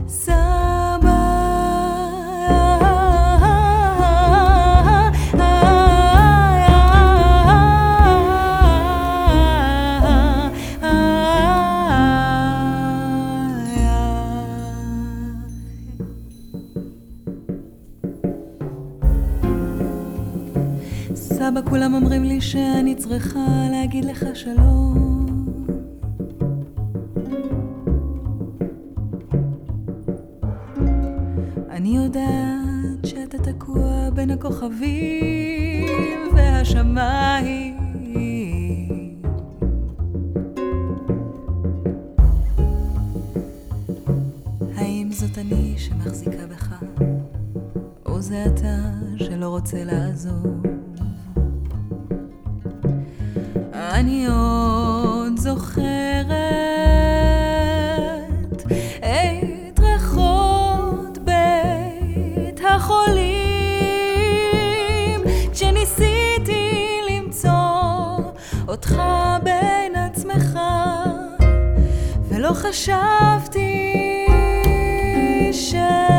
סבא, כולם אומרים לי שאני צריכה להגיד לך שלום. אני יודעת שאתה תקוע בין הכוכבים והשמיים. האם זאת אני שמחזיקה בך, או זה אתה שלא רוצה לעזוב? אני עוד זוכרת את ריחות בית החולים, כשניסיתי למצוא אותך בין עצמך, ולא חשבתי